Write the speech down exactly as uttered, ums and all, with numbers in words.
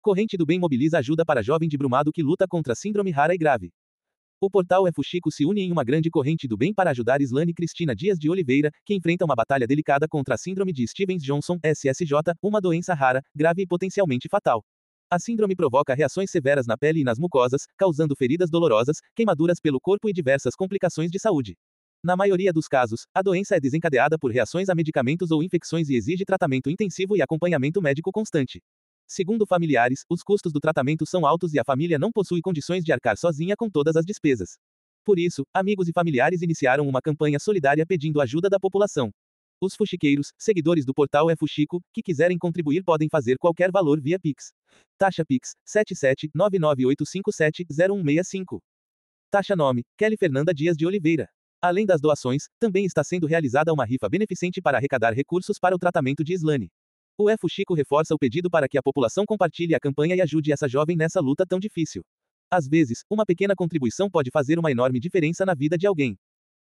Corrente do Bem mobiliza ajuda para jovem de Brumado que luta contra síndrome rara e grave. O portal É Fuxico se une em uma grande corrente do bem para ajudar Islane Cristina Dias de Oliveira, que enfrenta uma batalha delicada contra a síndrome de Stevens-Johnson, S S J, uma doença rara, grave e potencialmente fatal. A síndrome provoca reações severas na pele e nas mucosas, causando feridas dolorosas, queimaduras pelo corpo e diversas complicações de saúde. Na maioria dos casos, a doença é desencadeada por reações a medicamentos ou infecções e exige tratamento intensivo e acompanhamento médico constante. Segundo familiares, os custos do tratamento são altos e a família não possui condições de arcar sozinha com todas as despesas. Por isso, amigos e familiares iniciaram uma campanha solidária pedindo ajuda da população. Os fuxiqueiros, seguidores do portal É Fuxico, que quiserem contribuir podem fazer qualquer valor via Pix. Taxa Pix, sete sete nove nove oito cinco sete zero um seis cinco. Taxa nome, Kelly Fernanda Dias de Oliveira. Além das doações, também está sendo realizada uma rifa beneficente para arrecadar recursos para o tratamento de Islane. O É Fuxico reforça o pedido para que a população compartilhe a campanha e ajude essa jovem nessa luta tão difícil. Às vezes, uma pequena contribuição pode fazer uma enorme diferença na vida de alguém.